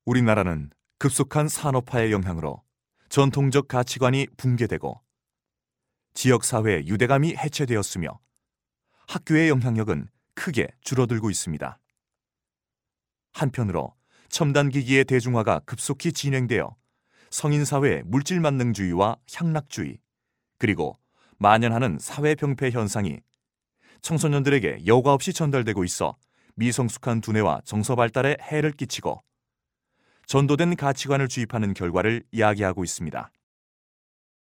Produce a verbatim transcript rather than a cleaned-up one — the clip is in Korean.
우리나라는 급속한 산업화의 영향으로 전통적 가치관이 붕괴되고 지역사회의 유대감이 해체되었으며 학교의 영향력은 크게 줄어들고 있습니다. 한편으로 첨단기기의 대중화가 급속히 진행되어 성인사회의 물질만능주의와 향락주의, 그리고 만연하는 사회병폐 현상이 청소년들에게 여과 없이 전달되고 있어 미성숙한 두뇌와 정서 발달에 해를 끼치고 전도된 가치관을 주입하는 결과를 야기하고 있습니다.